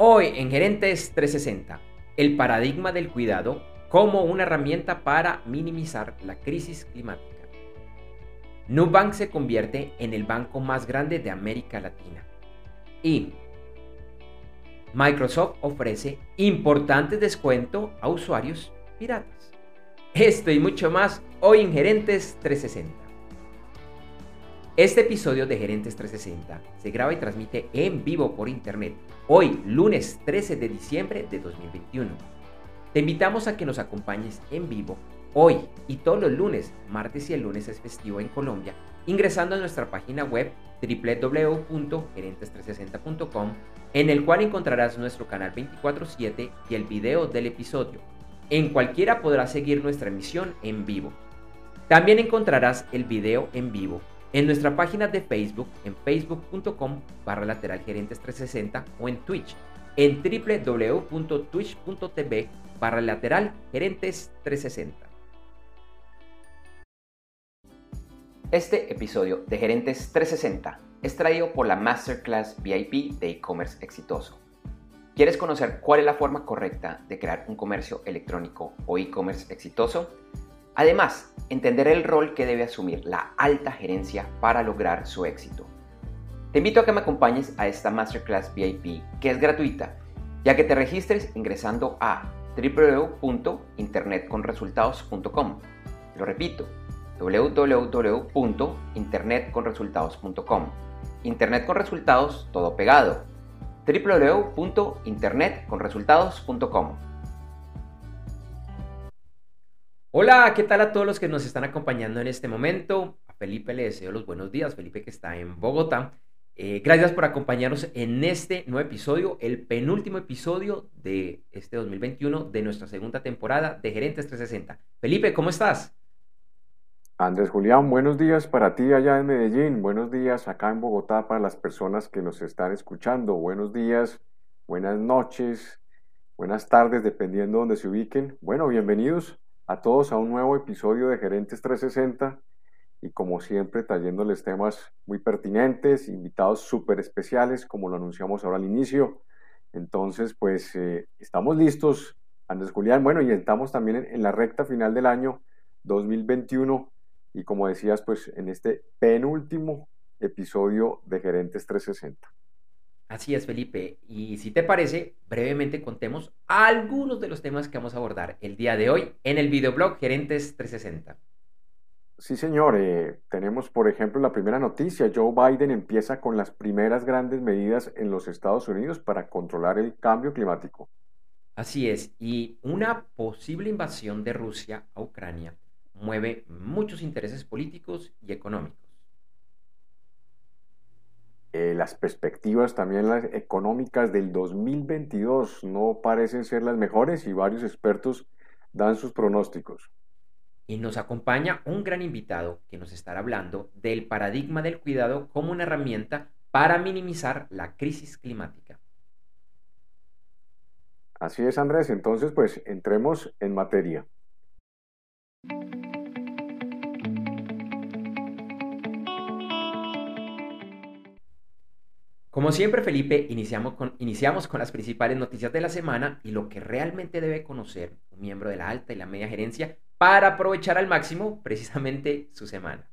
Hoy en Gerentes 360, el paradigma del cuidado como una herramienta para minimizar la crisis climática. Nubank se convierte en el banco más grande de América Latina y Microsoft ofrece importantes descuentos a usuarios piratas. Esto y mucho más hoy en Gerentes 360. Este episodio de Gerentes 360 se graba y transmite en vivo por internet hoy, lunes 13 de diciembre de 2021. Te invitamos a que nos acompañes en vivo hoy y todos los lunes, martes y el lunes es festivo en Colombia, ingresando a nuestra página web www.gerentes360.com, en el cual encontrarás nuestro canal 24/7 y el video del episodio. En cualquiera podrás seguir nuestra emisión en vivo. También encontrarás el video en vivo en nuestra página de Facebook en facebook.com/lateralgerentes360 o en Twitch en www.twitch.tv/lateralgerentes360. Este episodio de Gerentes 360 es traído por la Masterclass VIP de e-commerce exitoso. ¿Quieres conocer cuál es la forma correcta de crear un comercio electrónico o e-commerce exitoso? Además, entender el rol que debe asumir la alta gerencia para lograr su éxito. Te invito a que me acompañes a esta Masterclass VIP, que es gratuita, ya que te registres ingresando a www.internetconresultados.com. Lo repito, www.internetconresultados.com. Internet con resultados, todo pegado. www.internetconresultados.com. Hola, ¿qué tal a todos los que nos están acompañando en este momento? A Felipe le deseo los buenos días, Felipe que está en Bogotá. Gracias por acompañarnos en este nuevo episodio, el penúltimo episodio de este 2021 de nuestra segunda temporada de Gerentes 360. Felipe, ¿cómo estás? Andrés Julián, buenos días para ti allá en Medellín, buenos días acá en Bogotá para las personas que nos están escuchando, buenos días, buenas noches, buenas tardes, dependiendo de donde se ubiquen. Bueno, bienvenidos a todos a un nuevo episodio de Gerentes 360 y como siempre trayéndoles temas muy pertinentes, invitados súper especiales como lo anunciamos ahora al inicio. Entonces, pues estamos listos, Andrés Julián, bueno, y estamos también en la recta final del año 2021 y como decías, pues en este penúltimo episodio de Gerentes 360. Así es, Felipe. Y si te parece, brevemente contemos algunos de los temas que vamos a abordar el día de hoy en el videoblog Gerentes 360. Sí, señor, tenemos por ejemplo la primera noticia. Joe Biden empieza con las primeras grandes medidas en los Estados Unidos para controlar el cambio climático. Así es, y una posible invasión de Rusia a Ucrania mueve muchos intereses políticos y económicos. Las perspectivas también las económicas del 2022 no parecen ser las mejores y varios expertos dan sus pronósticos. Y nos acompaña un gran invitado que nos estará hablando del paradigma del cuidado como una herramienta para minimizar la crisis climática. Así es, Andrés. Entonces, pues entremos en materia. Como siempre, Felipe, iniciamos con las principales noticias de la semana y lo que realmente debe conocer un miembro de la alta y la media gerencia para aprovechar al máximo precisamente su semana.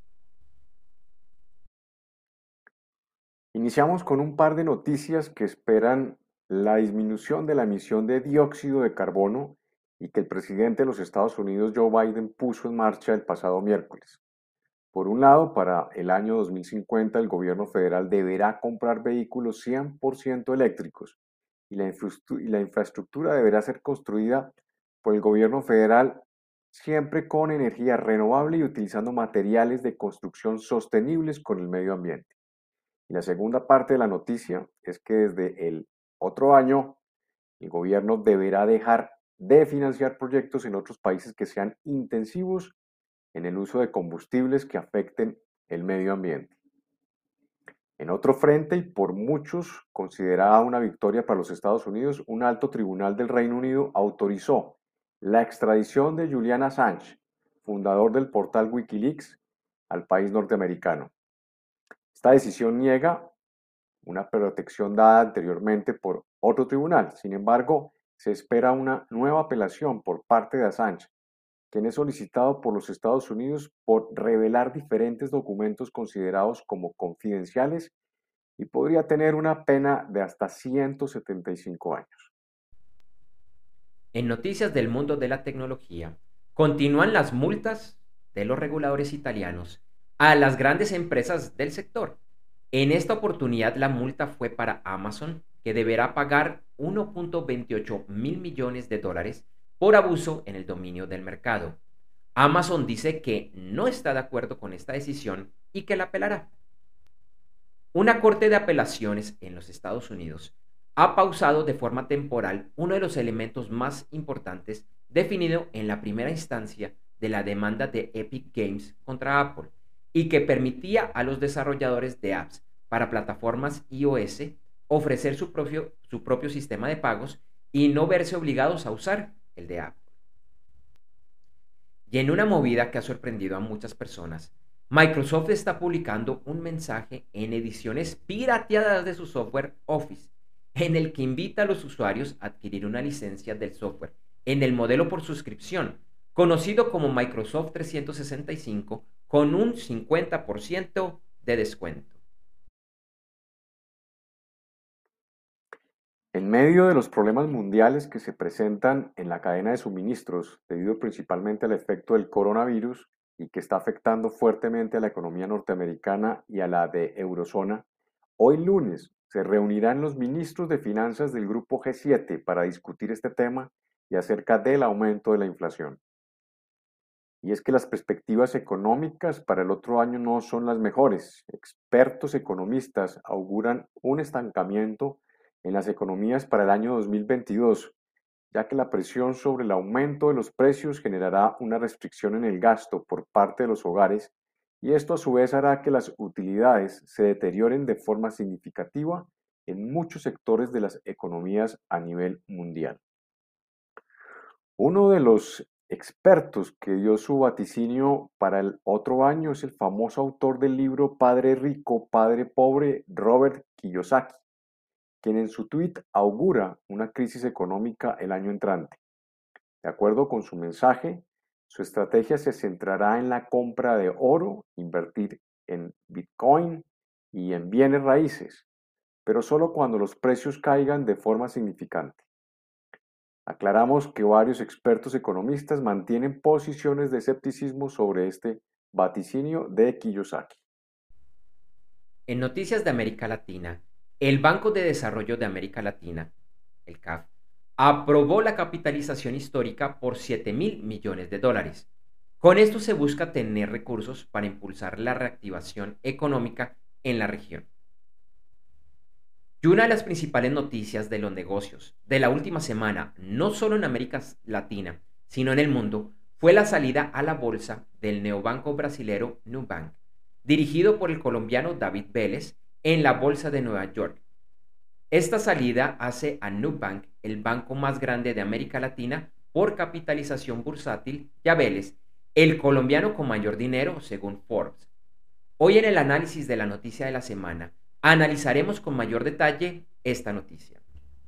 Iniciamos con un par de noticias que esperan la disminución de la emisión de dióxido de carbono y que el presidente de los Estados Unidos, Joe Biden, puso en marcha el pasado miércoles. Por un lado, para el año 2050, el gobierno federal deberá comprar vehículos 100% eléctricos y la infraestructura deberá ser construida por el gobierno federal siempre con energía renovable y utilizando materiales de construcción sostenibles con el medio ambiente. Y la segunda parte de la noticia es que desde el otro año el gobierno deberá dejar de financiar proyectos en otros países que sean intensivos en el uso de combustibles que afecten el medio ambiente. En otro frente, y por muchos considerada una victoria para los Estados Unidos, un alto tribunal del Reino Unido autorizó la extradición de Julian Assange, fundador del portal Wikileaks, al país norteamericano. Esta decisión niega una protección dada anteriormente por otro tribunal. Sin embargo, se espera una nueva apelación por parte de Assange, quien es solicitado por los Estados Unidos por revelar diferentes documentos considerados como confidenciales y podría tener una pena de hasta 175 años. En noticias del mundo de la tecnología, continúan las multas de los reguladores italianos a las grandes empresas del sector. En esta oportunidad la multa fue para Amazon, que deberá pagar 1.28 mil millones de dólares por abuso en el dominio del mercado. Amazon dice que no está de acuerdo con esta decisión y que la apelará. Una corte de apelaciones en los Estados Unidos ha pausado de forma temporal uno de los elementos más importantes definido en la primera instancia de la demanda de Epic Games contra Apple y que permitía a los desarrolladores de apps para plataformas iOS ofrecer su propio sistema de pagos y no verse obligados a usar el de Apple. Y en una movida que ha sorprendido a muchas personas, Microsoft está publicando un mensaje en ediciones pirateadas de su software Office, en el que invita a los usuarios a adquirir una licencia del software en el modelo por suscripción, conocido como Microsoft 365, con un 50% de descuento. En medio de los problemas mundiales que se presentan en la cadena de suministros, debido principalmente al efecto del coronavirus y que está afectando fuertemente a la economía norteamericana y a la de eurozona, hoy lunes se reunirán los ministros de finanzas del grupo G7 para discutir este tema y acerca del aumento de la inflación. Y es que las perspectivas económicas para el otro año no son las mejores. Expertos economistas auguran un estancamiento en las economías para el año 2022, ya que la presión sobre el aumento de los precios generará una restricción en el gasto por parte de los hogares y esto a su vez hará que las utilidades se deterioren de forma significativa en muchos sectores de las economías a nivel mundial. Uno de los expertos que dio su vaticinio para el otro año es el famoso autor del libro Padre Rico, Padre Pobre, Robert Kiyosaki, quien en su tuit augura una crisis económica el año entrante. De acuerdo con su mensaje, su estrategia se centrará en la compra de oro, invertir en Bitcoin y en bienes raíces, pero solo cuando los precios caigan de forma significante. Aclaramos que varios expertos economistas mantienen posiciones de escepticismo sobre este vaticinio de Kiyosaki. En noticias de América Latina, el Banco de Desarrollo de América Latina, el CAF, aprobó la capitalización histórica por 7 mil millones de dólares. Con esto se busca tener recursos para impulsar la reactivación económica en la región. Y una de las principales noticias de los negocios de la última semana, no solo en América Latina, sino en el mundo, fue la salida a la bolsa del neobanco brasilero Nubank, dirigido por el colombiano David Vélez en la bolsa de Nueva York. Esta salida hace a Nubank el banco más grande de América Latina por capitalización bursátil y a Vélez el colombiano con mayor dinero según Forbes. Hoy en el análisis de la noticia de la semana, analizaremos con mayor detalle esta noticia.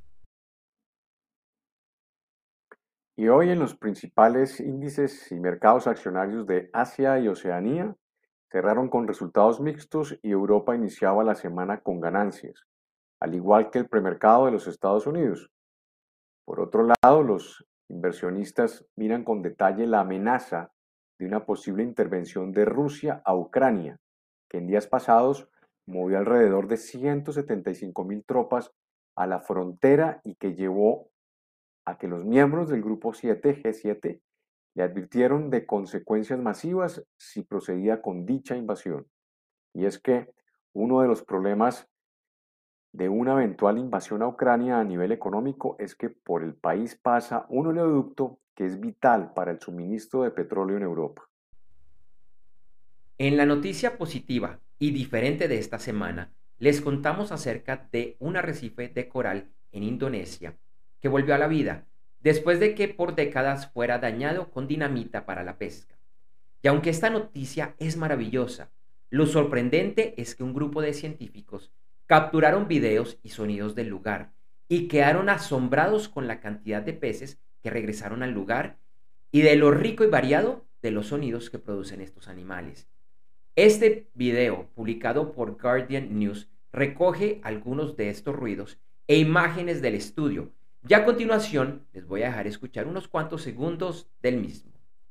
Y hoy en los principales índices y mercados accionarios de Asia y Oceanía cerraron con resultados mixtos y Europa iniciaba la semana con ganancias, al igual que el premercado de los Estados Unidos. Por otro lado, los inversionistas miran con detalle la amenaza de una posible intervención de Rusia a Ucrania, que en días pasados movió alrededor de 175.000 tropas a la frontera y que llevó a que los miembros del Grupo 7, G7, le advirtieron de consecuencias masivas si procedía con dicha invasión. Y es que uno de los problemas de una eventual invasión a Ucrania a nivel económico es que por el país pasa un oleoducto que es vital para el suministro de petróleo en Europa. En la noticia positiva y diferente de esta semana, les contamos acerca de un arrecife de coral en Indonesia que volvió a la vida después de que por décadas fuera dañado con dinamita para la pesca. Y aunque esta noticia es maravillosa, lo sorprendente es que un grupo de científicos capturaron videos y sonidos del lugar y quedaron asombrados con la cantidad de peces que regresaron al lugar y de lo rico y variado de los sonidos que producen estos animales. Este video, publicado por Guardian News, recoge algunos de estos ruidos e imágenes del estudio. Ya a continuación les voy a dejar escuchar unos cuantos segundos del mismo.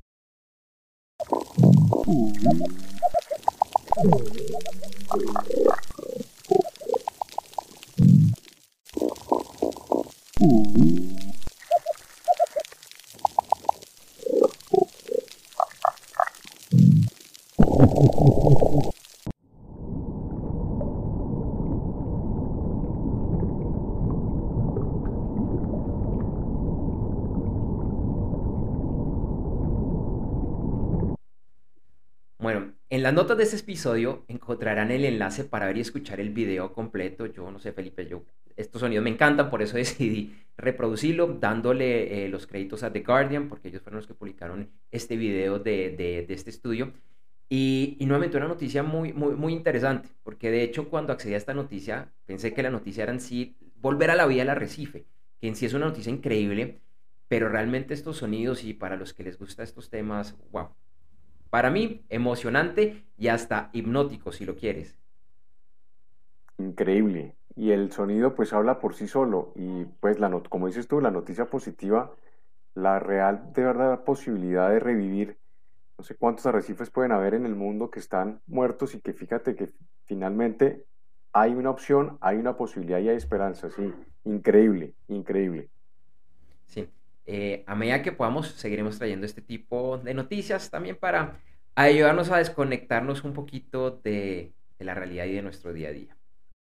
Bueno, en las notas de este episodio encontrarán el enlace para ver y escuchar el video completo. Yo no sé, Felipe, estos sonidos me encantan, por eso decidí reproducirlo, dándole los créditos a The Guardian, porque ellos fueron los que publicaron este video de este estudio. Y nuevamente una noticia muy interesante, porque de hecho cuando accedí a esta noticia, pensé que la noticia era en sí volver a la vida al arrecife, que en sí es una noticia increíble, pero realmente estos sonidos y para los que les gustan estos temas, wow, para mí, emocionante y hasta hipnótico, si lo quieres. Increíble. Y el sonido pues habla por sí solo. Y pues como dices tú, la noticia positiva, la real de verdad posibilidad de revivir, no sé cuántos arrecifes pueden haber en el mundo que están muertos y que fíjate que finalmente hay una opción, hay una posibilidad y hay esperanza. Sí, increíble, increíble. Sí. A medida que podamos, seguiremos trayendo este tipo de noticias también para ayudarnos a desconectarnos un poquito de la realidad y de nuestro día a día.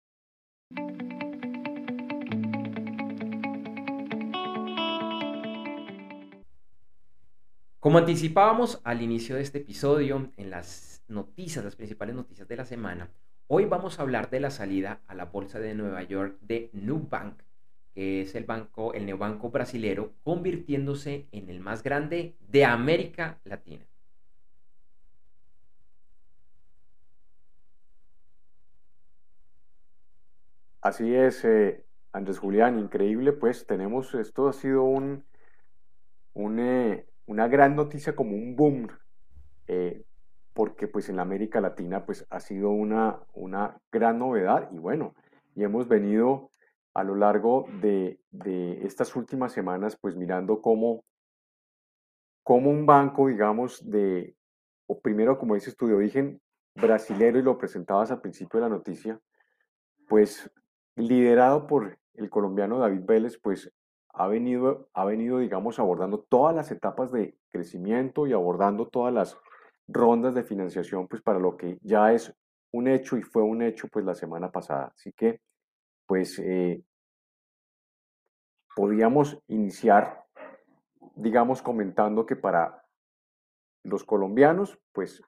Como anticipábamos al inicio de este episodio, en las noticias, las principales noticias de la semana, hoy vamos a hablar de la salida a la bolsa de Nueva York de Nubank, que es el neobanco brasilero, convirtiéndose en el más grande de América Latina. Así es, Andrés Julián, increíble, pues tenemos, esto ha sido una gran noticia como un boom, eh, porque pues en la América Latina pues ha sido una gran novedad y bueno, y hemos venido a lo largo de estas últimas semanas pues mirando cómo un banco, digamos, o primero como dices tú, de origen brasilero y lo presentabas al principio de la noticia, pues liderado por el colombiano David Vélez, pues ha venido, digamos, abordando todas las etapas de crecimiento y abordando todas las rondas de financiación, pues para lo que ya es un hecho y fue un hecho, pues la semana pasada. Así que, pues podíamos iniciar, digamos, comentando que para los colombianos, pues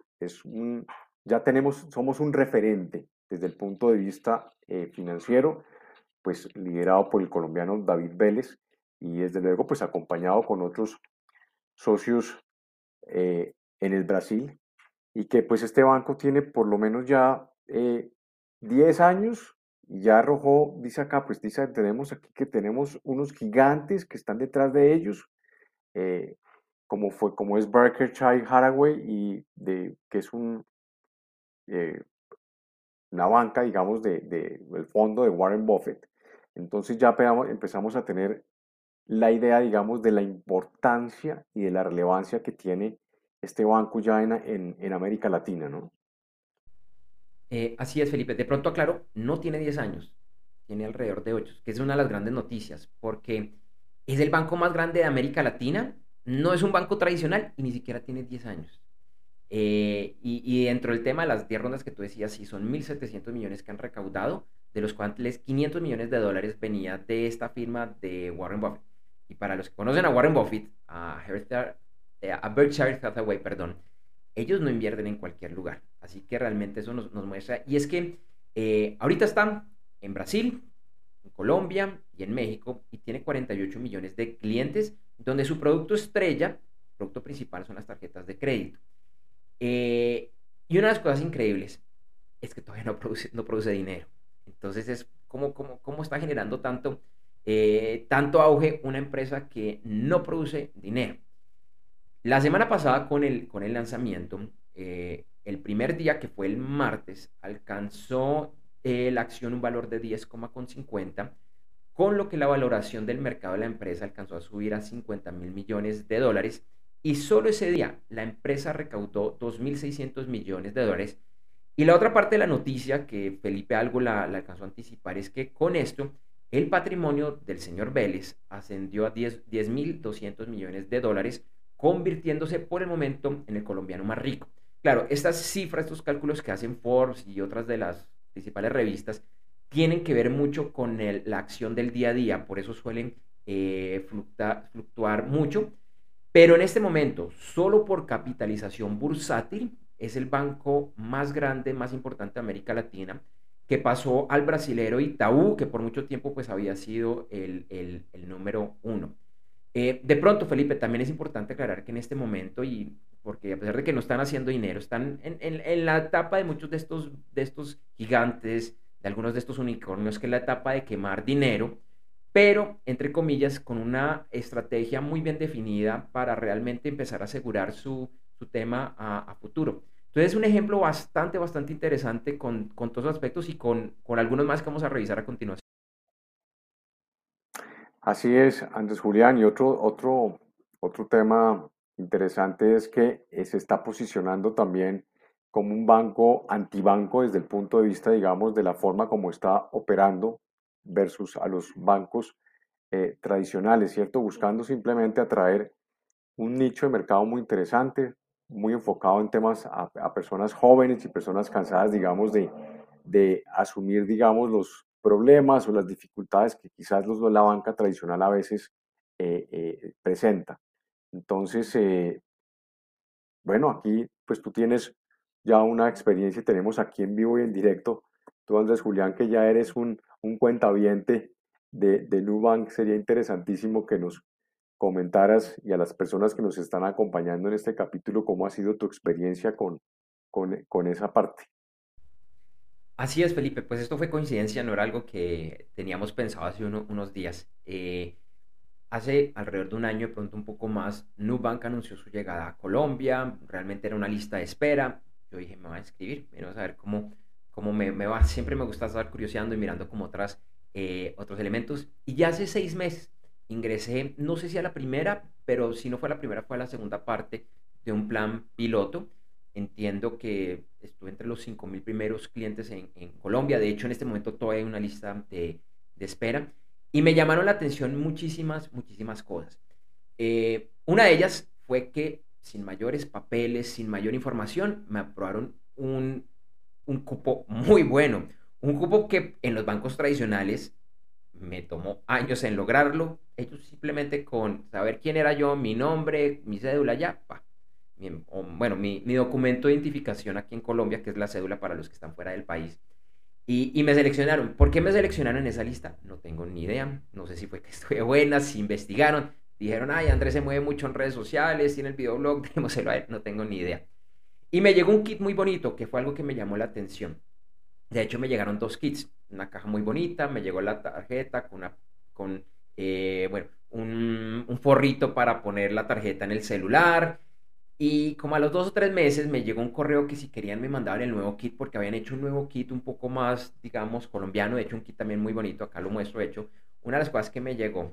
somos un referente desde el punto de vista financiero, pues liderado por el colombiano David Vélez y desde luego pues acompañado con otros socios en el Brasil y que pues este banco tiene por lo menos ya 10 años y ya arrojó, dice acá, pues dice, tenemos aquí que tenemos unos gigantes que están detrás de ellos, eh, como es Berkshire Hathaway que es eh, una banca, digamos, del fondo de Warren Buffett. Entonces ya empezamos a tener la idea, digamos, de la importancia y de la relevancia que tiene este banco ya en América Latina, ¿no? Así es, Felipe. De pronto aclaro, no tiene 10 años, tiene alrededor de 8, que es una de las grandes noticias, porque es el banco más grande de América Latina, no es un banco tradicional y ni siquiera tiene 10 años. Y dentro del tema de las 10 rondas que tú decías, sí, son 1.700 millones que han recaudado, de los cuales 500 millones de dólares venía de esta firma de Warren Buffett. Y para los que conocen a Warren Buffett, a Berkshire Hathaway, perdón, ellos no invierten en cualquier lugar. Así que realmente eso nos muestra. Y es que ahorita están en Brasil, en Colombia y en México y tiene 48 millones de clientes, donde su producto estrella, producto principal son las tarjetas de crédito. Y una de las cosas increíbles es que todavía no produce dinero. Entonces es cómo está generando tanto auge una empresa que no produce dinero. La semana pasada con el lanzamiento, el primer día que fue el martes, alcanzó la acción un valor de 10,50, con lo que la valoración del mercado de la empresa alcanzó a subir a 50.000 millones de dólares, y solo ese día la empresa recaudó 2.600 millones de dólares. Y la otra parte de la noticia que Felipe algo la alcanzó a anticipar es que con esto el patrimonio del señor Vélez ascendió a 10.200 millones de dólares, convirtiéndose por el momento en el colombiano más rico. Claro, estas cifras, estos cálculos que hacen Forbes y otras de las principales revistas, tienen que ver mucho con la acción del día a día, por eso suelen fluctuar mucho, pero en este momento, solo por capitalización bursátil, es el banco más grande, más importante de América Latina, que pasó al brasilero Itaú, que por mucho tiempo pues había sido el número uno. De pronto, Felipe, también es importante aclarar que en este momento, y porque a pesar de que no están haciendo dinero, están en la etapa de muchos de estos gigantes, de algunos de estos unicornios, que es la etapa de quemar dinero, pero, entre comillas, con una estrategia muy bien definida para realmente empezar a asegurar su tema a futuro. Entonces, es un ejemplo bastante interesante con todos los aspectos y con algunos más que vamos a revisar a continuación. Así es, Andrés Julián. Y otro tema interesante es que se está posicionando también como un banco antibanco desde el punto de vista, digamos, de la forma como está operando versus a los bancos tradicionales, ¿cierto? Buscando simplemente atraer un nicho de mercado muy interesante, muy enfocado en temas a personas jóvenes y personas cansadas, digamos, de asumir, digamos, los problemas o las dificultades que quizás la banca tradicional a veces presenta. Entonces, bueno, aquí pues tú tienes ya una experiencia, tenemos aquí en vivo y en directo, tú Andrés Julián, que ya eres un cuentaviente de Nubank. Sería interesantísimo que nos comentaras, y a las personas que nos están acompañando en este capítulo, cómo ha sido tu experiencia con esa parte. Así es, Felipe, pues esto fue coincidencia, no era algo que teníamos pensado hace unos días. Hace alrededor de un año, de pronto un poco más, Nubank anunció su llegada a Colombia. Realmente era una lista de espera. Yo dije, me voy a inscribir, vamos a ver cómo me va. Siempre me gusta estar curioseando y mirando como otros elementos. Y ya hace 6 meses ingresé, no sé si a la primera, pero si no fue la primera, fue a la segunda parte de un plan piloto. Entiendo que estuve entre los 5.000 primeros clientes en Colombia. De hecho, en este momento todavía hay una lista de espera. Y me llamaron la atención muchísimas cosas. Una de ellas fue que sin mayores papeles, sin mayor información, me aprobaron un cupo muy bueno. Un cupo que en los bancos tradicionales me tomó años en lograrlo. Ellos simplemente con saber quién era yo, mi nombre, mi cédula, ya, pa. Bueno, mi documento de identificación aquí en Colombia, que es la cédula para los que están fuera del país, y me seleccionaron. ¿Por qué me seleccionaron en esa lista? No tengo ni idea. No sé si fue que estuve buena, si investigaron. Dijeron, ay, Andrés se mueve mucho en redes sociales, tiene el videoblog, démoselo a él. No tengo ni idea. Y me llegó un kit muy bonito, que fue algo que me llamó la atención. De hecho, me llegaron dos kits. Una caja muy bonita, me llegó la tarjeta bueno, un forrito para poner la tarjeta en el celular. Y como a los 2 o 3 meses me llegó un correo que si querían me mandaban el nuevo kit, porque habían hecho un nuevo kit un poco más, digamos, colombiano. De hecho, un kit también muy bonito, acá lo muestro. De hecho, una de las cosas que me llegó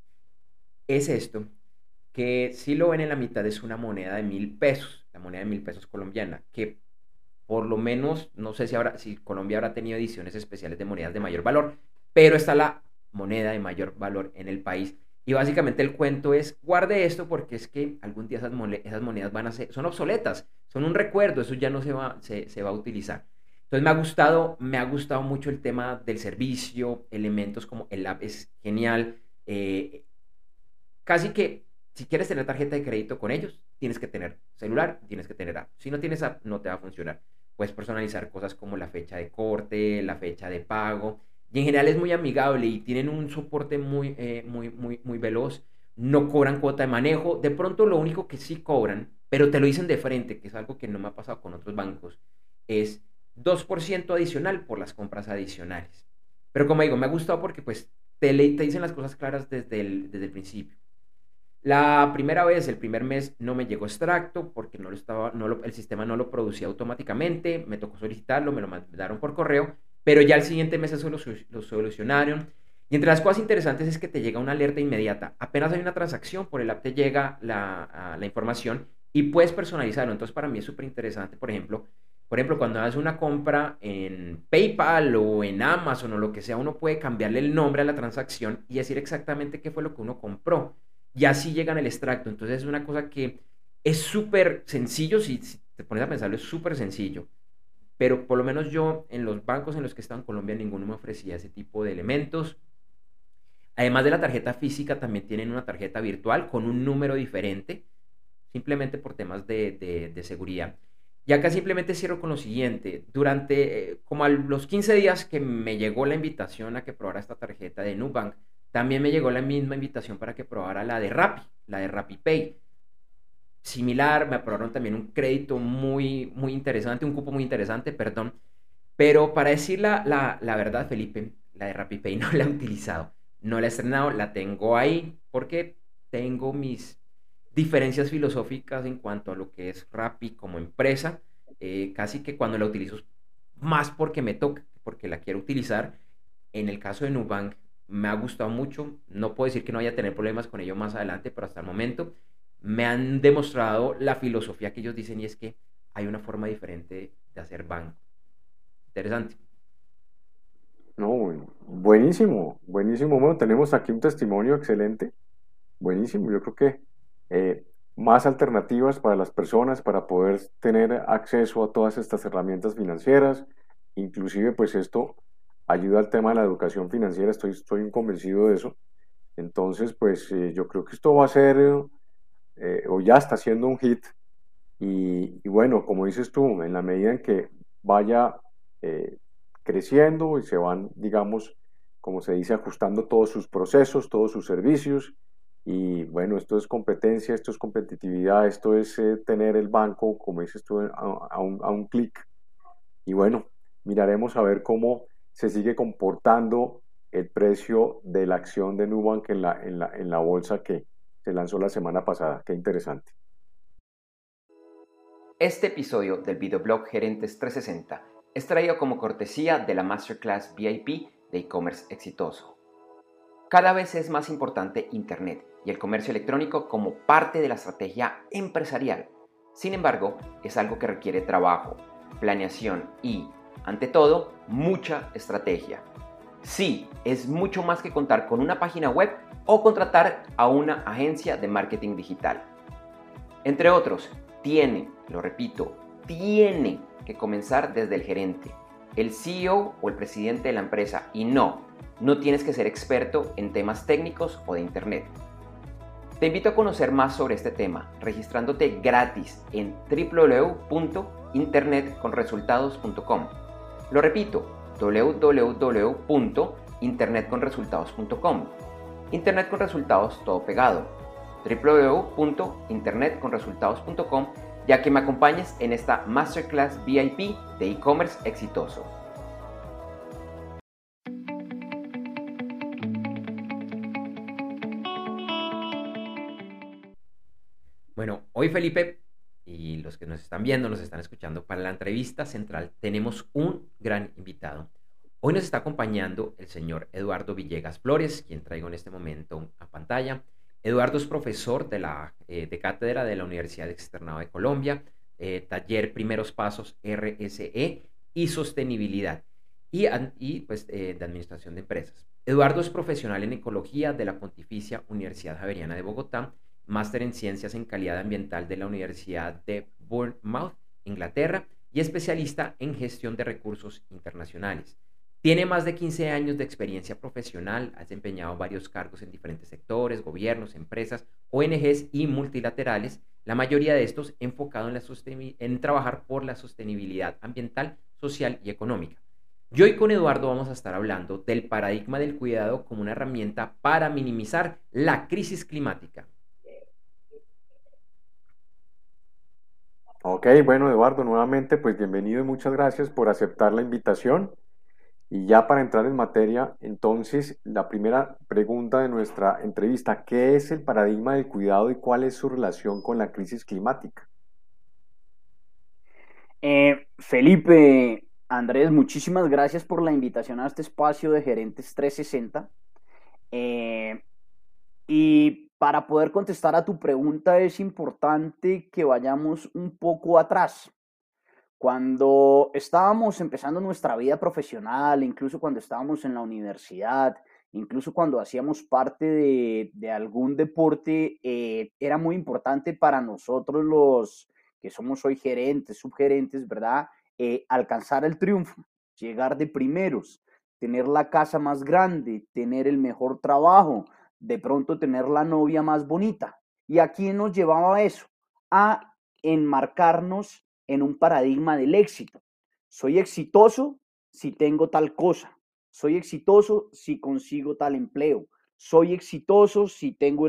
es esto, que si lo ven en la mitad es una moneda de 1.000 pesos, la moneda de 1.000 pesos colombiana, que por lo menos, no sé si Colombia habrá tenido ediciones especiales de monedas de mayor valor, pero está la moneda de mayor valor en el país. Y básicamente el cuento es, guarde esto porque es que algún día esas monedas son obsoletas, son un recuerdo, eso ya no se va a utilizar. Entonces me ha gustado mucho el tema del servicio, elementos como el app es genial. Casi que si quieres tener tarjeta de crédito con ellos, tienes que tener celular, tienes que tener app. Si no tienes app, no te va a funcionar. Puedes personalizar cosas como la fecha de corte, la fecha de pago. Y en general es muy amigable y tienen un soporte muy veloz. No cobran cuota de manejo. De pronto lo único que sí cobran, pero te lo dicen de frente, que es algo que no me ha pasado con otros bancos, es 2% adicional por las compras adicionales. Pero como digo, me ha gustado porque pues te dicen las cosas claras desde el principio. La primera vez, el primer mes, no me llegó extracto porque el sistema no lo producía automáticamente, me tocó solicitarlo, me lo mandaron por correo, pero ya el siguiente mes eso lo solucionaron. Y entre las cosas interesantes es que te llega una alerta inmediata. Apenas hay una transacción, por el app te llega la información y puedes personalizarlo. Entonces, para mí es súper interesante, por ejemplo, cuando haces una compra en PayPal o en Amazon o lo que sea, uno puede cambiarle el nombre a la transacción y decir exactamente qué fue lo que uno compró y así llegan el extracto. Entonces es una cosa que es súper sencillo, si te pones a pensarlo, es súper sencillo. Pero por lo menos yo, en los bancos en los que he estado en Colombia, ninguno me ofrecía ese tipo de elementos. Además de la tarjeta física, también tienen una tarjeta virtual con un número diferente, simplemente por temas de seguridad. Y acá simplemente cierro con lo siguiente. Como a los 15 días que me llegó la invitación a que probara esta tarjeta de Nubank, también me llegó la misma invitación para que probara la de Rappi, la de RappiPay. Similar, me aprobaron también un crédito muy, muy interesante, un cupo muy interesante, perdón. Pero para decir la verdad, Felipe, la de RappiPay no la he utilizado, no la he estrenado, la tengo ahí porque tengo mis diferencias filosóficas en cuanto a lo que es Rappi como empresa. Casi que cuando la utilizo es más porque me toca, porque la quiero utilizar. En el caso de Nubank me ha gustado mucho, no puedo decir que no vaya a tener problemas con ello más adelante, pero hasta el momento me han demostrado la filosofía que ellos dicen y es que hay una forma diferente de hacer banco. Interesante. No, bueno, buenísimo, buenísimo. Bueno, tenemos aquí un testimonio excelente. Buenísimo. Yo creo que eh, más alternativas para las personas para poder tener acceso a todas estas herramientas financieras. Inclusive, pues esto ayuda al tema de la educación financiera. Estoy convencido de eso. Entonces, pues yo creo que esto va a ser, o ya está siendo un hit. Y bueno, como dices tú, en la medida en que vaya eh, creciendo y se van, digamos, como se dice, ajustando todos sus procesos, todos sus servicios. Y bueno, esto es competencia, esto es competitividad, esto es tener el banco, como dices tú, a un clic. Y bueno, miraremos a ver cómo se sigue comportando el precio de la acción de Nubank en la bolsa que se lanzó la semana pasada. Qué interesante. Este episodio del videoblog Gerentes 360 es traído como cortesía de la Masterclass VIP de e-commerce exitoso. Cada vez es más importante Internet y el comercio electrónico como parte de la estrategia empresarial. Sin embargo, es algo que requiere trabajo, planeación y, ante todo, mucha estrategia. Sí, es mucho más que contar con una página web o contratar a una agencia de marketing digital. Entre otros, lo repito, tiene que comenzar desde el gerente, el CEO o el presidente de la empresa y no tienes que ser experto en temas técnicos o de Internet. Te invito a conocer más sobre este tema registrándote gratis en www.internetconresultados.com. Lo repito, www.internetconresultados.com. Internet con resultados todo pegado. www.internetconresultados.com, ya que me acompañes en esta Masterclass VIP de e-commerce exitoso. Bueno, hoy Felipe y los que nos están viendo, nos están escuchando, para la entrevista central tenemos un gran invitado. Hoy nos está acompañando el señor Eduardo Villegas Flores, quien traigo en este momento a pantalla. Eduardo es profesor de cátedra de la Universidad Externado de Colombia, taller Primeros Pasos RSE y Sostenibilidad de Administración de Empresas. Eduardo es profesional en Ecología de la Pontificia Universidad Javeriana de Bogotá, máster en Ciencias en Calidad Ambiental de la Universidad de Bournemouth, Inglaterra, y especialista en Gestión de Recursos Internacionales. Tiene más de 15 años de experiencia profesional, ha desempeñado varios cargos en diferentes sectores, gobiernos, empresas, ONGs y multilaterales, la mayoría de estos enfocado en trabajar por la sostenibilidad ambiental, social y económica. Y hoy con Eduardo vamos a estar hablando del paradigma del cuidado como una herramienta para minimizar la crisis climática. Ok, bueno, Eduardo, nuevamente, pues bienvenido y muchas gracias por aceptar la invitación. Y ya para entrar en materia, entonces, la primera pregunta de nuestra entrevista, ¿qué es el paradigma del cuidado y cuál es su relación con la crisis climática? Felipe, Andrés, muchísimas gracias por la invitación a este espacio de Gerentes 360. Eh, y para poder contestar a tu pregunta es importante que vayamos un poco atrás. Cuando estábamos empezando nuestra vida profesional, incluso cuando estábamos en la universidad, incluso cuando hacíamos parte de algún deporte, era muy importante para nosotros los que somos hoy gerentes, subgerentes, ¿verdad? Alcanzar el triunfo, llegar de primeros, tener la casa más grande, tener el mejor trabajo, de pronto tener la novia más bonita. ¿Y a quién nos llevaba eso? A enmarcarnos en un paradigma del éxito. Soy exitoso si tengo tal cosa. Soy exitoso si consigo tal empleo. Soy exitoso si tengo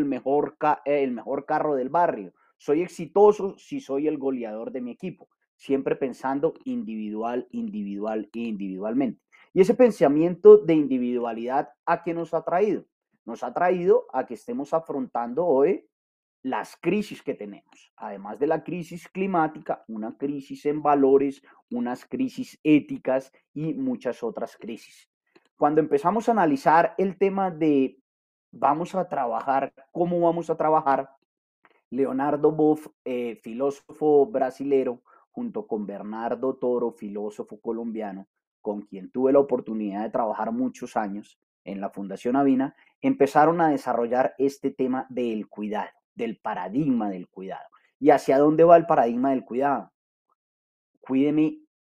el mejor carro del barrio. Soy exitoso si soy el goleador de mi equipo. Siempre pensando individual, individual e individualmente. Y ese pensamiento de individualidad, ¿a qué nos ha traído? Nos ha traído a que estemos afrontando hoy las crisis que tenemos, además de la crisis climática, una crisis en valores, unas crisis éticas y muchas otras crisis. Cuando empezamos a analizar el tema de vamos a trabajar, cómo vamos a trabajar, Leonardo Boff, filósofo brasilero, junto con Bernardo Toro, filósofo colombiano, con quien tuve la oportunidad de trabajar muchos años en la Fundación Avina, empezaron a desarrollar este tema del cuidado, del paradigma del cuidado. ¿Y hacia dónde va el paradigma del cuidado? Cuídeme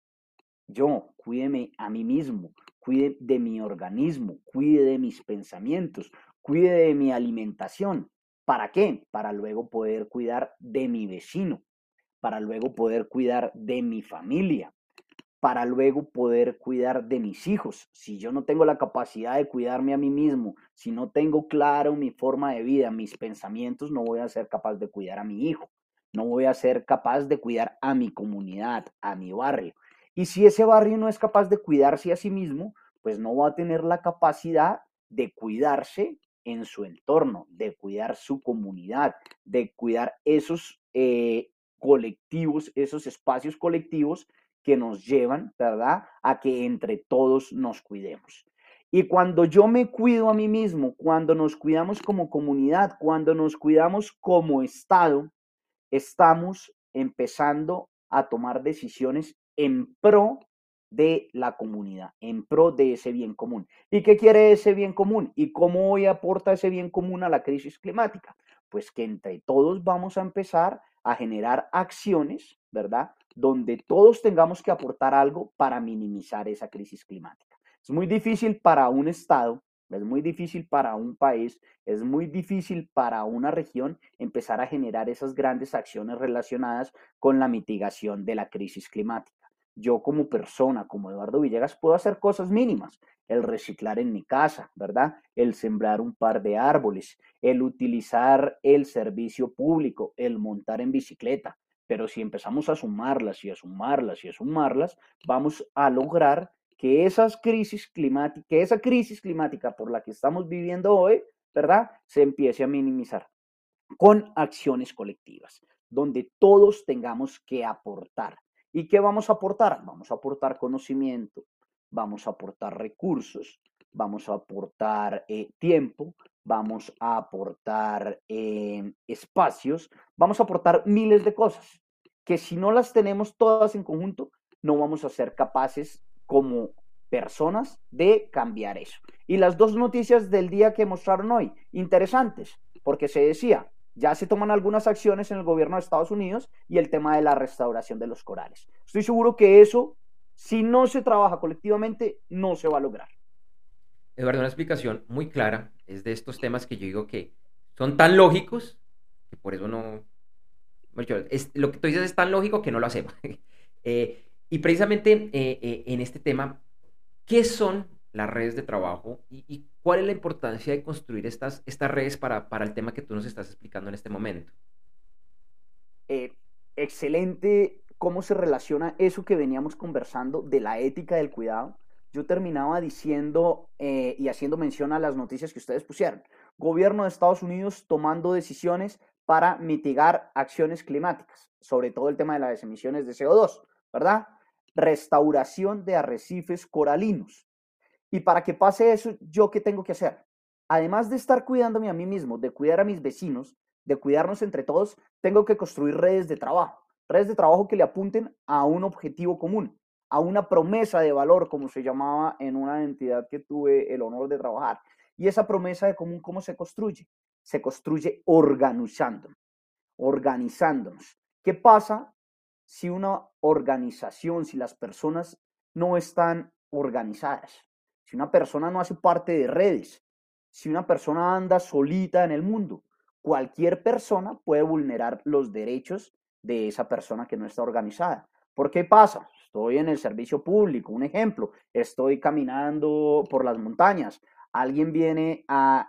yo, cuídeme a mí mismo, cuide de mi organismo, cuide de mis pensamientos, cuide de mi alimentación. ¿Para qué? Para luego poder cuidar de mi vecino, para luego poder cuidar de mi familia, para luego poder cuidar de mis hijos. Si yo no tengo la capacidad de cuidarme a mí mismo, si no tengo claro mi forma de vida, mis pensamientos, no voy a ser capaz de cuidar a mi hijo, no voy a ser capaz de cuidar a mi comunidad, a mi barrio. Y si ese barrio no es capaz de cuidarse a sí mismo, pues no va a tener la capacidad de cuidarse en su entorno, de cuidar su comunidad, de cuidar esos colectivos, esos espacios colectivos que nos llevan, ¿verdad?, a que entre todos nos cuidemos. Y cuando yo me cuido a mí mismo, cuando nos cuidamos como comunidad, cuando nos cuidamos como Estado, estamos empezando a tomar decisiones en pro de la comunidad, en pro de ese bien común. ¿Y qué quiere ese bien común? ¿Y cómo hoy aporta ese bien común a la crisis climática? Pues que entre todos vamos a empezar a generar acciones, ¿verdad? Donde todos tengamos que aportar algo para minimizar esa crisis climática. Es muy difícil para un Estado, es muy difícil para un país, es muy difícil para una región empezar a generar esas grandes acciones relacionadas con la mitigación de la crisis climática. Yo como persona, como Eduardo Villegas, puedo hacer cosas mínimas, el reciclar en mi casa, ¿verdad? El sembrar un par de árboles, el utilizar el servicio público, el montar en bicicleta. Pero si empezamos a sumarlas y a sumarlas y a sumarlas, vamos a lograr que que esa crisis climática por la que estamos viviendo hoy, ¿verdad?, se empiece a minimizar con acciones colectivas, donde todos tengamos que aportar. ¿Y qué vamos a aportar? Vamos a aportar conocimiento, vamos a aportar recursos, vamos a aportar tiempo, vamos a aportar espacios, vamos a aportar miles de cosas que si no las tenemos todas en conjunto, no vamos a ser capaces como personas de cambiar eso. Y las dos noticias del día que mostraron hoy, interesantes, porque se decía, ya se toman algunas acciones en el gobierno de Estados Unidos y el tema de la restauración de los corales. Estoy seguro que eso, si no se trabaja colectivamente, no se va a lograr. Eduardo, una explicación muy clara. Es de estos temas que yo digo que son tan lógicos que por eso no. Lo que tú dices es tan lógico que no lo hacemos. Y precisamente en este tema, ¿qué son las redes de trabajo y cuál es la importancia de construir estas redes para el tema que tú nos estás explicando en este momento? excelente cómo se relaciona eso que veníamos conversando de la ética del cuidado. Yo terminaba diciendo y haciendo mención a las noticias que ustedes pusieron. Gobierno de Estados Unidos tomando decisiones para mitigar acciones climáticas, sobre todo el tema de las emisiones de CO2, ¿verdad? Restauración de arrecifes coralinos. Y para que pase eso, ¿yo qué tengo que hacer? Además de estar cuidándome a mí mismo, de cuidar a mis vecinos, de cuidarnos entre todos, tengo que construir redes de trabajo que le apunten a un objetivo común, a una promesa de valor, como se llamaba en una entidad que tuve el honor de trabajar. Y esa promesa de común, ¿cómo se construye? Se construye organizándonos. ¿Qué pasa si una organización, si las personas no están organizadas? Si una persona no hace parte de redes, si una persona anda solita en el mundo, cualquier persona puede vulnerar los derechos de esa persona que no está organizada. ¿Por qué pasa? Estoy en el servicio público, un ejemplo, estoy caminando por las montañas, alguien viene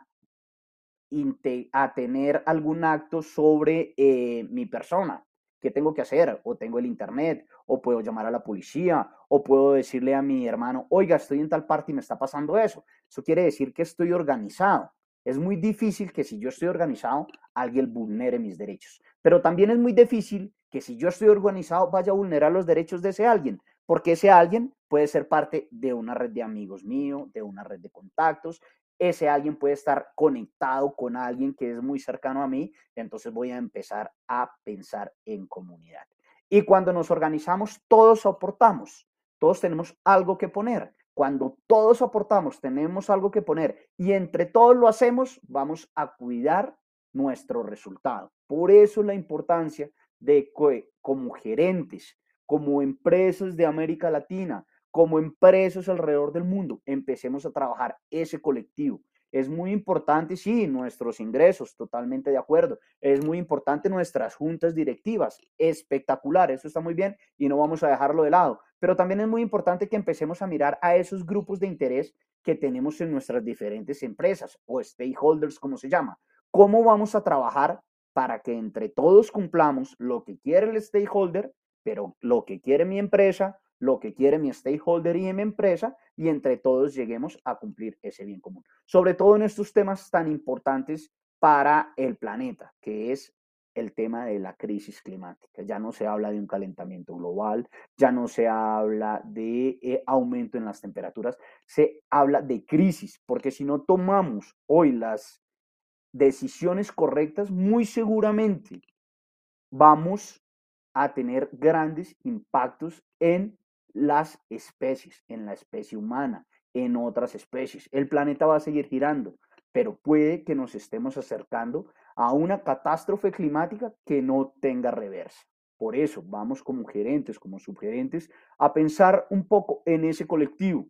a tener algún acto sobre mi persona. ¿Qué tengo que hacer? O tengo el internet, o puedo llamar a la policía, o puedo decirle a mi hermano, oiga, estoy en tal parte y me está pasando eso. Eso quiere decir que estoy organizado. Es muy difícil que si yo estoy organizado, alguien vulnere mis derechos. Pero también es muy difícil que si yo estoy organizado, vaya a vulnerar los derechos de ese alguien, porque ese alguien puede ser parte de una red de amigos mío, de una red de contactos. Ese alguien puede estar conectado con alguien que es muy cercano a mí, entonces voy a empezar a pensar en comunidad. Y cuando nos organizamos, todos aportamos, todos tenemos algo que poner. Cuando todos aportamos, tenemos algo que poner y entre todos lo hacemos, vamos a cuidar nuestro resultado. Por eso la importancia de que como gerentes, como empresas de América Latina, como empresas alrededor del mundo, empecemos a trabajar ese colectivo. Es muy importante, sí, nuestros ingresos, totalmente de acuerdo. Es muy importante nuestras juntas directivas, espectacular, eso está muy bien y no vamos a dejarlo de lado. Pero también es muy importante que empecemos a mirar a esos grupos de interés que tenemos en nuestras diferentes empresas o stakeholders, como se llama. ¿Cómo vamos a trabajar para que entre todos cumplamos lo que quiere el stakeholder, pero lo que quiere mi empresa, lo que quiere mi stakeholder y mi empresa, y entre todos lleguemos a cumplir ese bien común? Sobre todo en estos temas tan importantes para el planeta, que es el tema de la crisis climática. Ya no se habla de un calentamiento global, ya no se habla de aumento en las temperaturas, se habla de crisis, porque si no tomamos hoy las decisiones correctas, muy seguramente vamos a tener grandes impactos en las especies, en la especie humana, en otras especies. El planeta va a seguir girando, pero puede que nos estemos acercando a una catástrofe climática que no tenga reversa. Por eso vamos como gerentes, como subgerentes, a pensar un poco en ese colectivo.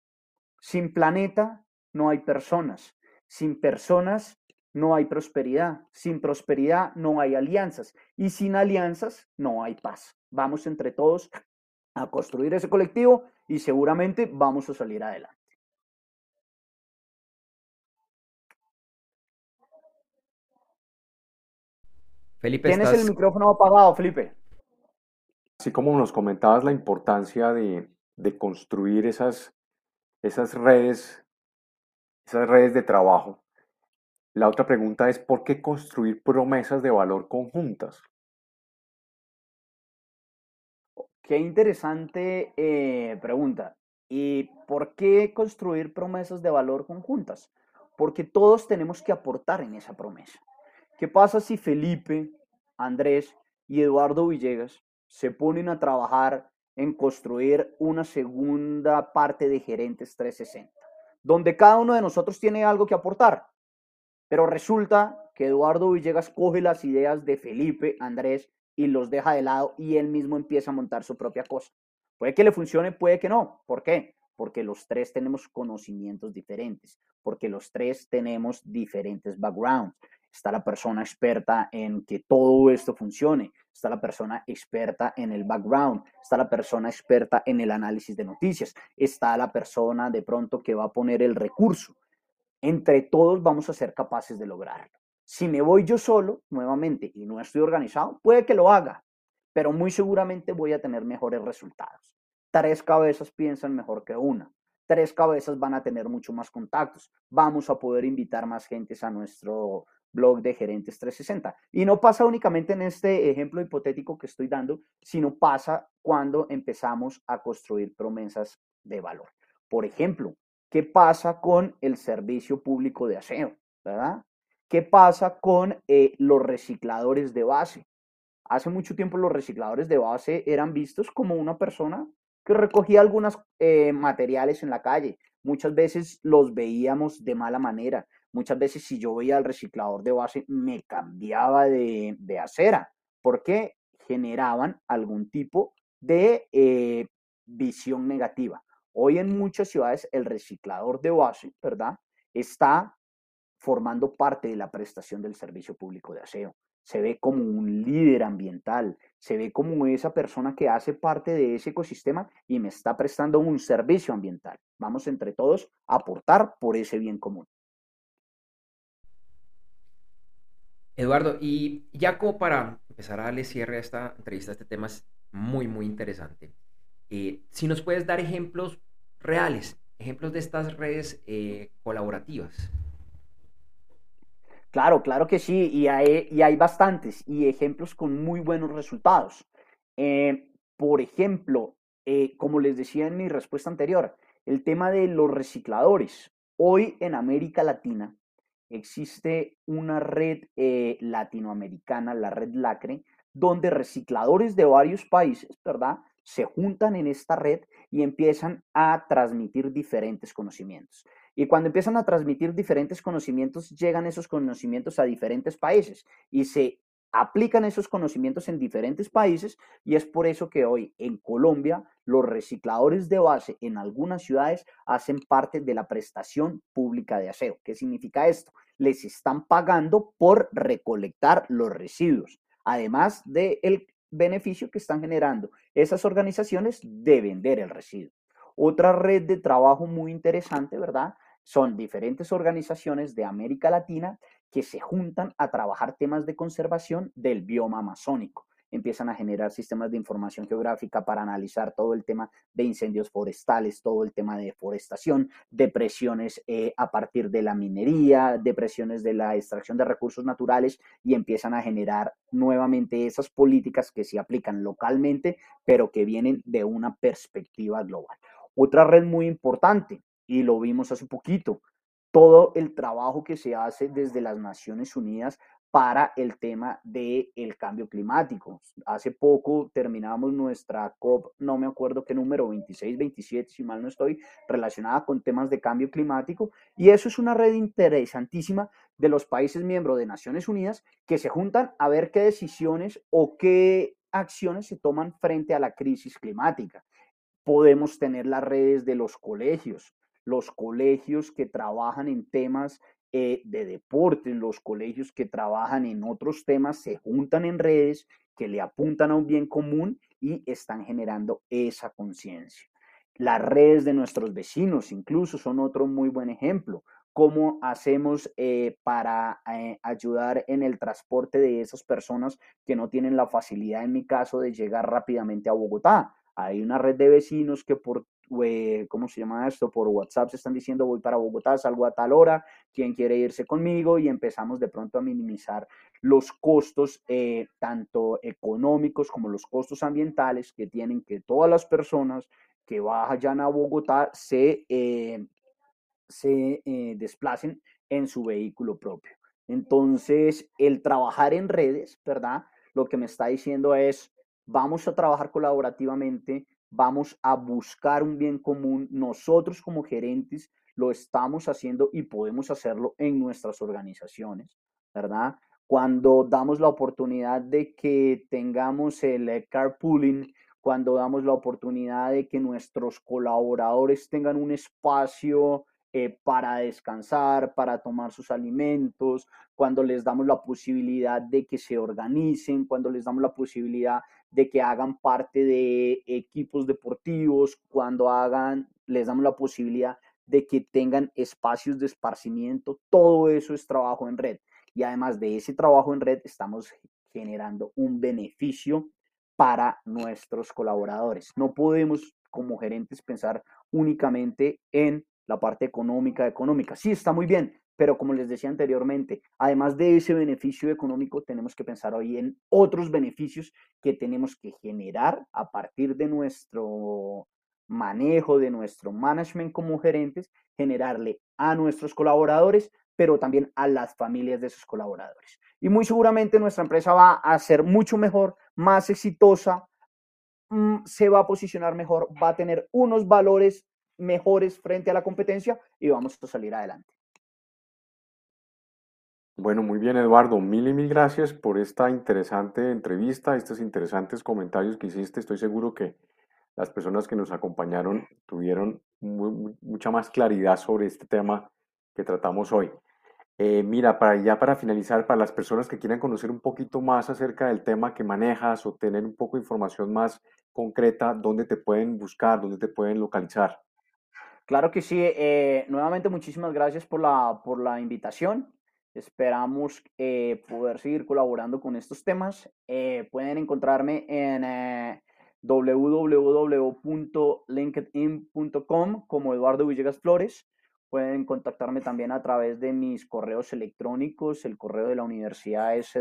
Sin planeta no hay personas, sin personas no hay prosperidad, sin prosperidad no hay alianzas y sin alianzas no hay paz. Vamos entre todos a construir ese colectivo y seguramente vamos a salir adelante. Felipe, Tienes el estás... micrófono apagado, Felipe. Así como nos comentabas la importancia de construir esas redes de trabajo, la otra pregunta es ¿por qué construir promesas de valor conjuntas? Qué interesante pregunta. ¿Y por qué construir promesas de valor conjuntas? Porque todos tenemos que aportar en esa promesa. ¿Qué pasa si Felipe, Andrés y Eduardo Villegas se ponen a trabajar en construir una segunda parte de Gerentes 360, donde cada uno de nosotros tiene algo que aportar? Pero resulta que Eduardo Villegas coge las ideas de Felipe, Andrés y los deja de lado y él mismo empieza a montar su propia cosa. Puede que le funcione, puede que no. ¿Por qué? Porque los tres tenemos conocimientos diferentes, porque los tres tenemos diferentes backgrounds. Está la persona experta en que todo esto funcione, está la persona experta en el background, está la persona experta en el análisis de noticias, está la persona de pronto que va a poner el recurso. Entre todos vamos a ser capaces de lograrlo. Si me voy yo solo, nuevamente, y no estoy organizado, puede que lo haga, pero muy seguramente voy a tener mejores resultados. Tres cabezas piensan mejor que una. Tres cabezas van a tener mucho más contactos. Vamos a poder invitar más gentes a nuestro blog de Gerentes 360. Y no pasa únicamente en este ejemplo hipotético que estoy dando, sino pasa cuando empezamos a construir promesas de valor. Por ejemplo, ¿qué pasa con el servicio público de aseo? ¿Verdad? ¿Qué pasa con los recicladores de base? Hace mucho tiempo los recicladores de base eran vistos como una persona que recogía algunos materiales en la calle. Muchas veces los veíamos de mala manera. Muchas veces si yo veía al reciclador de base me cambiaba de acera porque generaban algún tipo de visión negativa. Hoy en muchas ciudades el reciclador de base, ¿verdad? Está formando parte de la prestación del servicio público de aseo. Se ve como un líder ambiental, se ve como esa persona que hace parte de ese ecosistema y me está prestando un servicio ambiental. Vamos entre todos a aportar por ese bien común. Eduardo, y ya como para empezar a darle cierre a esta entrevista, este tema es muy, muy interesante. Si nos puedes dar ejemplos reales, ejemplos de estas redes colaborativas. Claro, claro que sí, y hay bastantes y ejemplos con muy buenos resultados. Por ejemplo, como les decía en mi respuesta anterior, el tema de los recicladores. Hoy en América Latina existe una red latinoamericana, la red LACRE, donde recicladores de varios países, ¿verdad? Se juntan en esta red y empiezan a transmitir diferentes conocimientos. Y cuando empiezan a transmitir diferentes conocimientos, llegan esos conocimientos a diferentes países y se aplican esos conocimientos en diferentes países y es por eso que hoy en Colombia los recicladores de base en algunas ciudades hacen parte de la prestación pública de aseo. ¿Qué significa esto? Les están pagando por recolectar los residuos, además del beneficio que están generando esas organizaciones de vender el residuo. Otra red de trabajo muy interesante, ¿verdad? Son diferentes organizaciones de América Latina que se juntan a trabajar temas de conservación del bioma amazónico. Empiezan a generar sistemas de información geográfica para analizar todo el tema de incendios forestales, todo el tema de deforestación, depresiones a partir de la minería, depresiones de la extracción de recursos naturales y empiezan a generar nuevamente esas políticas que se aplican localmente, pero que vienen de una perspectiva global. Otra red muy importante, y lo vimos hace poquito, todo el trabajo que se hace desde las Naciones Unidas para el tema del cambio climático. Hace poco terminamos nuestra COP, no me acuerdo qué número, 26, 27, si mal no estoy, relacionada con temas de cambio climático. Y eso es una red interesantísima de los países miembros de Naciones Unidas que se juntan a ver qué decisiones o qué acciones se toman frente a la crisis climática. Podemos tener las redes de los colegios que trabajan en temas de deportes, los colegios que trabajan en otros temas, se juntan en redes que le apuntan a un bien común y están generando esa conciencia. Las redes de nuestros vecinos incluso son otro muy buen ejemplo. ¿Cómo hacemos para ayudar en el transporte de esas personas que no tienen la facilidad, en mi caso, de llegar rápidamente a Bogotá? Hay una red de vecinos que por, ¿cómo se llama esto? Por WhatsApp se están diciendo voy para Bogotá, salgo a tal hora, ¿quién quiere irse conmigo? Y empezamos de pronto a minimizar los costos, tanto económicos como los costos ambientales que tienen que todas las personas que vayan a Bogotá se desplacen en su vehículo propio. Entonces, el trabajar en redes, ¿verdad? Lo que me está diciendo es, vamos a trabajar colaborativamente, vamos a buscar un bien común. Nosotros como gerentes lo estamos haciendo y podemos hacerlo en nuestras organizaciones, ¿verdad? Cuando damos la oportunidad de que tengamos el carpooling, cuando damos la oportunidad de que nuestros colaboradores tengan un espacio para descansar, para tomar sus alimentos, cuando les damos la posibilidad de que se organicen, cuando les damos la posibilidad de que hagan parte de equipos deportivos, cuando les damos la posibilidad de que tengan espacios de esparcimiento, todo eso es trabajo en red. Y además de ese trabajo en red, estamos generando un beneficio para nuestros colaboradores. No podemos como gerentes pensar únicamente en la parte económica. Sí, está muy bien, pero como les decía anteriormente, además de ese beneficio económico, tenemos que pensar hoy en otros beneficios que tenemos que generar a partir de nuestro manejo, de nuestro management como gerentes, generarle a nuestros colaboradores, pero también a las familias de esos colaboradores. Y muy seguramente nuestra empresa va a ser mucho mejor, más exitosa, se va a posicionar mejor, va a tener unos valores mejores frente a la competencia y vamos a salir adelante. Bueno, muy bien, Eduardo. Mil y mil gracias por esta interesante entrevista, estos interesantes comentarios que hiciste. Estoy seguro que las personas que nos acompañaron tuvieron mucha más claridad sobre este tema que tratamos hoy. Mira, para finalizar, para las personas que quieran conocer un poquito más acerca del tema que manejas o tener un poco de información más concreta, ¿dónde te pueden buscar, dónde te pueden localizar? Claro que sí. Nuevamente, muchísimas gracias por la invitación. Esperamos poder seguir colaborando con estos temas. Pueden encontrarme en www.linkedin.com como Eduardo Villegas Flores. Pueden contactarme también a través de mis correos electrónicos. El correo de la universidad es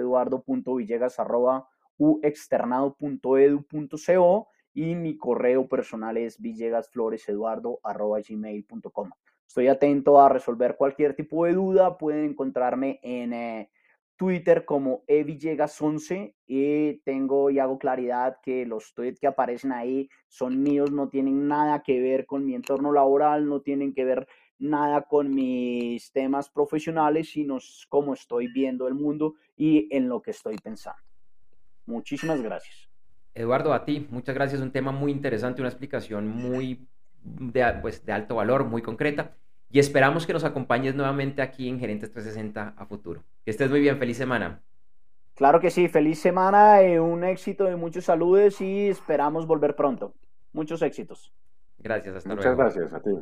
eduardo.villegas@uexternado.edu.co y mi correo personal es villegasfloreseduardo@gmail.com. Estoy atento a resolver cualquier tipo de duda. Pueden encontrarme en Twitter como evillegas11 y tengo y hago claridad que los tweets que aparecen ahí son míos, no tienen nada que ver con mi entorno laboral, no tienen que ver nada con mis temas profesionales, sino cómo estoy viendo el mundo y en lo que estoy pensando. Muchísimas gracias. Eduardo, a ti, muchas gracias. Un tema muy interesante, una explicación muy de alto valor, muy concreta. Y esperamos que nos acompañes nuevamente aquí en Gerentes 360 a futuro. Que estés muy bien, feliz semana. Claro que sí, feliz semana, un éxito y muchos saludos y esperamos volver pronto. Muchos éxitos. Gracias, hasta Muchas luego. gracias a ti.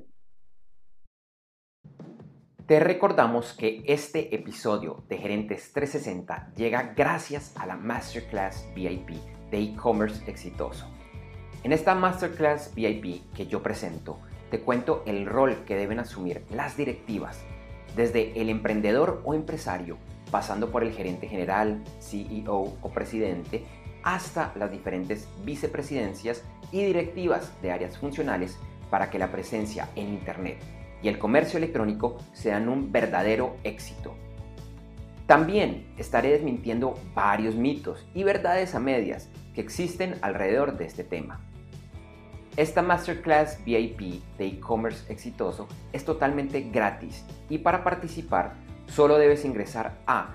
Te recordamos que este episodio de Gerentes 360 llega gracias a la Masterclass VIP de e-commerce exitoso. En esta Masterclass VIP que yo presento, te cuento el rol que deben asumir las directivas, desde el emprendedor o empresario, pasando por el gerente general, CEO o presidente, hasta las diferentes vicepresidencias y directivas de áreas funcionales para que la presencia en Internet y el comercio electrónico sean un verdadero éxito. También estaré desmintiendo varios mitos y verdades a medias que existen alrededor de este tema. Esta Masterclass VIP de e-commerce exitoso es totalmente gratis y para participar solo debes ingresar a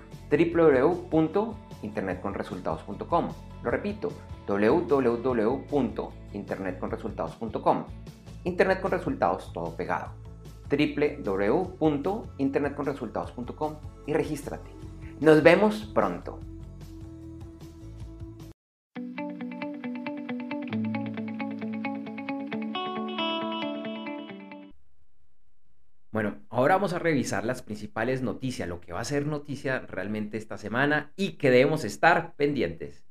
www.internetconresultados.com. Lo repito, www.internetconresultados.com. Internet con resultados todo pegado. www.internetconresultados.com y regístrate. Nos vemos pronto. Bueno, ahora vamos a revisar las principales noticias, lo que va a ser noticia realmente esta semana y que debemos estar pendientes.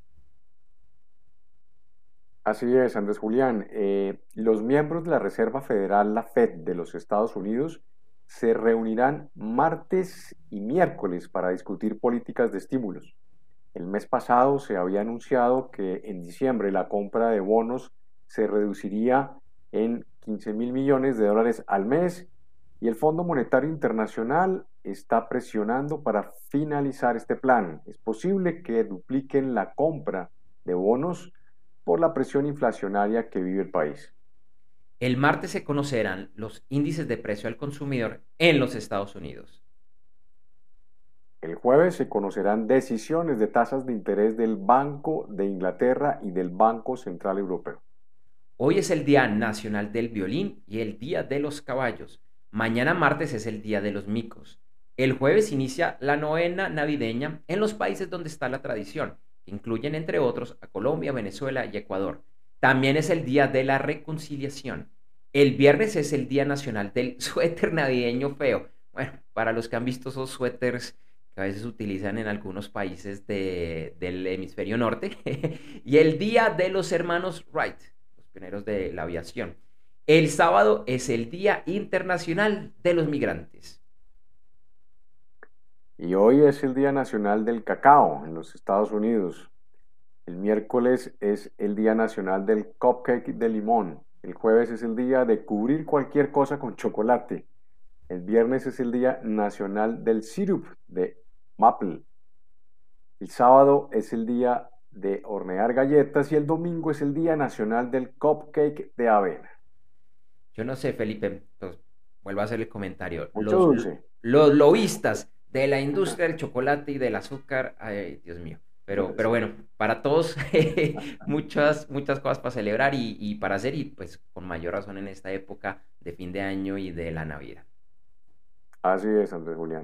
Así es, Andrés Julián. Los miembros de la Reserva Federal, la Fed de los Estados Unidos, se reunirán martes y miércoles para discutir políticas de estímulos. El mes pasado se había anunciado que en diciembre la compra de bonos se reduciría en 15.000 millones de dólares al mes y el Fondo Monetario Internacional está presionando para finalizar este plan. Es posible que dupliquen la compra de bonos por la presión inflacionaria que vive el país. El martes se conocerán los índices de precio al consumidor en los Estados Unidos. El jueves se conocerán decisiones de tasas de interés del Banco de Inglaterra y del Banco Central Europeo. Hoy es el Día Nacional del Violín y el Día de los Caballos. Mañana martes es el Día de los Micos. El jueves inicia la novena navideña en los países donde está la tradición, que incluyen entre otros a Colombia, Venezuela y Ecuador. También es el Día de la Reconciliación. El viernes es el Día Nacional del Suéter Navideño Feo. Bueno, para los que han visto esos suéteres que a veces utilizan en algunos países del hemisferio norte, y el Día de los Hermanos Wright, los pioneros de la aviación. El sábado es el Día Internacional de los Migrantes. Y hoy es el Día Nacional del Cacao en los Estados Unidos. El miércoles es el Día Nacional del Cupcake de limón. El jueves es el día de cubrir cualquier cosa con chocolate. El viernes es el Día Nacional del Sirup de maple. El sábado es el día de hornear galletas y el domingo es el Día Nacional del Cupcake de avena. Yo no sé, Felipe, pues, vuelvo a hacer el comentario. Mucho dulce. Los lobistas de la industria del chocolate y del azúcar, ay, Dios mío. Pero bueno, para todos muchas cosas para celebrar y para hacer, y pues con mayor razón en esta época de fin de año y de la Navidad. Así es, Andrés Julián.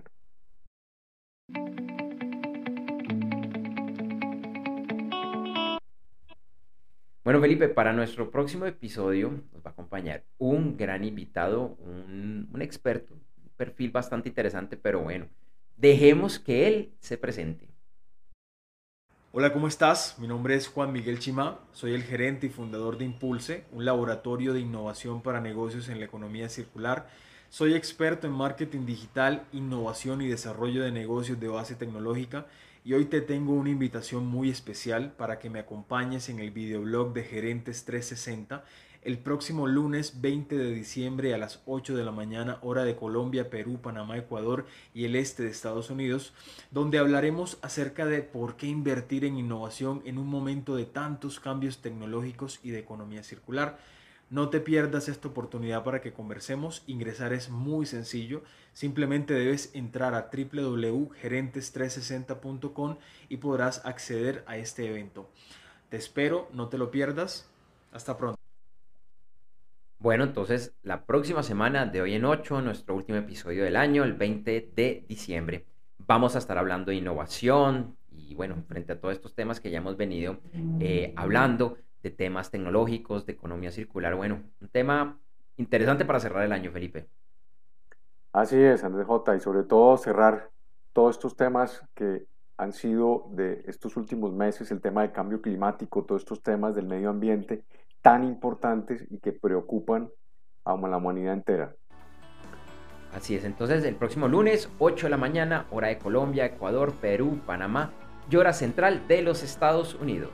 Bueno, Felipe, para nuestro próximo episodio nos va a acompañar un gran invitado, un experto, un perfil bastante interesante, pero bueno, dejemos que él se presente. Hola, ¿cómo estás? Mi nombre es Juan Miguel Chimá, soy el gerente y fundador de Impulse, un laboratorio de innovación para negocios en la economía circular. Soy experto en marketing digital, innovación y desarrollo de negocios de base tecnológica y hoy te tengo una invitación muy especial para que me acompañes en el videoblog de Gerentes 360 el próximo lunes 20 de diciembre a las 8 de la mañana, hora de Colombia, Perú, Panamá, Ecuador y el este de Estados Unidos, donde hablaremos acerca de por qué invertir en innovación en un momento de tantos cambios tecnológicos y de economía circular. No te pierdas esta oportunidad para que conversemos. Ingresar es muy sencillo. Simplemente debes entrar a www.gerentes360.com y podrás acceder a este evento. Te espero, no te lo pierdas. Hasta pronto. Bueno, entonces la próxima semana, de hoy en 8, nuestro último episodio del año, el 20 de diciembre, vamos a estar hablando de innovación y bueno, frente a todos estos temas que ya hemos venido hablando, de temas tecnológicos, de economía circular, bueno, un tema interesante para cerrar el año, Felipe. Así es, Andrés J. Y sobre todo cerrar todos estos temas que han sido de estos últimos meses, el tema del cambio climático, todos estos temas del medio ambiente tan importantes y que preocupan a la humanidad entera. Así es, entonces el próximo lunes, 8 de la mañana, hora de Colombia, Ecuador, Perú, Panamá y hora central de los Estados Unidos.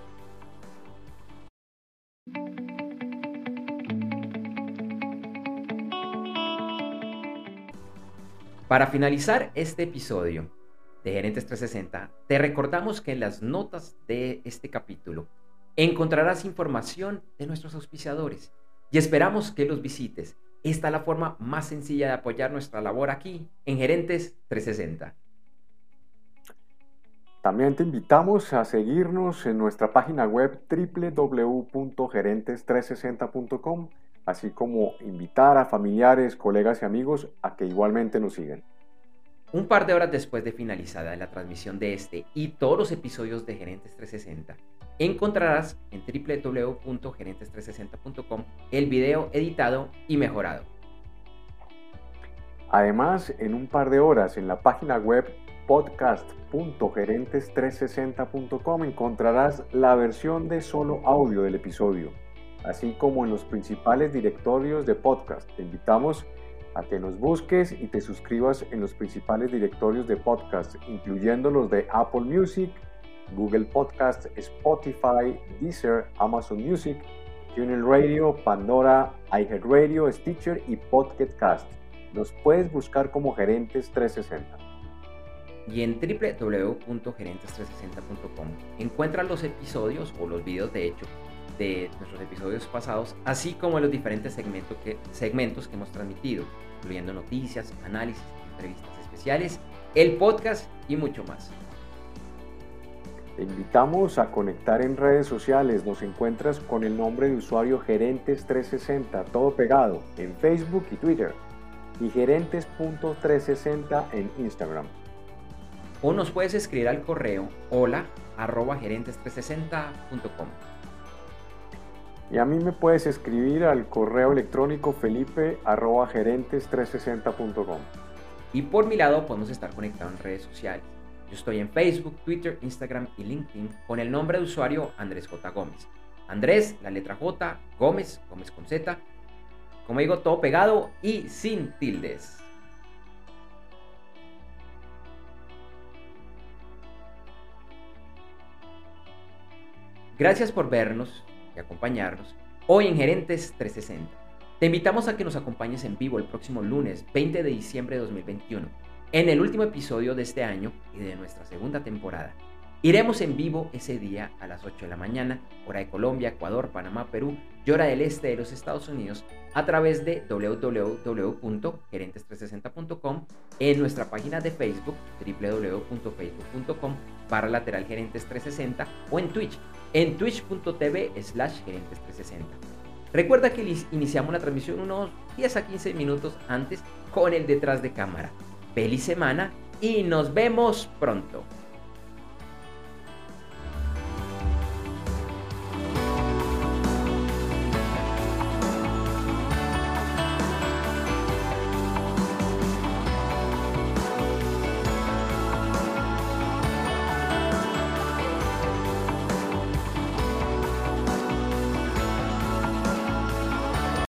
Para finalizar este episodio de Gerentes 360, te recordamos que en las notas de este capítulo encontrarás información de nuestros auspiciadores y esperamos que los visites. Esta es la forma más sencilla de apoyar nuestra labor aquí en Gerentes 360. También te invitamos a seguirnos en nuestra página web www.gerentes360.com, así como invitar a familiares, colegas y amigos a que igualmente nos sigan. Un par de horas después de finalizada la transmisión de este y todos los episodios de Gerentes 360, encontrarás en www.gerentes360.com el video editado y mejorado. Además, en un par de horas en la página web podcast.gerentes360.com encontrarás la versión de solo audio del episodio, así como en los principales directorios de podcast. Te invitamos a que nos busques y te suscribas en los principales directorios de podcast, incluyendo los de Apple Music, Google Podcast, Spotify, Deezer, Amazon Music, TuneIn Radio, Pandora, iHeartRadio, Stitcher y Podcast Cast. Nos puedes buscar como Gerentes 360. Y en www.gerentes360.com encuentras los episodios o los videos de hecho de nuestros episodios pasados, así como los diferentes segmentos que hemos transmitido, incluyendo noticias, análisis, entrevistas especiales, el podcast y mucho más. Te invitamos a conectar en redes sociales. Nos encuentras con el nombre de usuario Gerentes360, todo pegado, en Facebook y Twitter, y gerentes.360 en Instagram. O nos puedes escribir al correo hola@gerentes360.com. Y a mí me puedes escribir al correo electrónico felipe@gerentes360.com. Y por mi lado podemos estar conectados en redes sociales. Yo estoy en Facebook, Twitter, Instagram y LinkedIn con el nombre de usuario Andrés J. Gómez. Andrés, la letra J, Gómez, Gómez con Z. Como digo, todo pegado y sin tildes. Gracias por vernos y acompañarnos hoy en Gerentes 360. Te invitamos a que nos acompañes en vivo el próximo lunes 20 de diciembre de 2021, en el último episodio de este año y de nuestra segunda temporada. Iremos en vivo ese día a las 8 de la mañana, hora de Colombia, Ecuador, Panamá, Perú y hora del este de los Estados Unidos a través de www.gerentes360.com, en nuestra página de Facebook, www.facebook.com/lateralgerentes360 o en Twitch, en twitch.tv/gerentes360. Recuerda que iniciamos la transmisión unos 10 a 15 minutos antes con el detrás de cámara. Feliz semana y nos vemos pronto.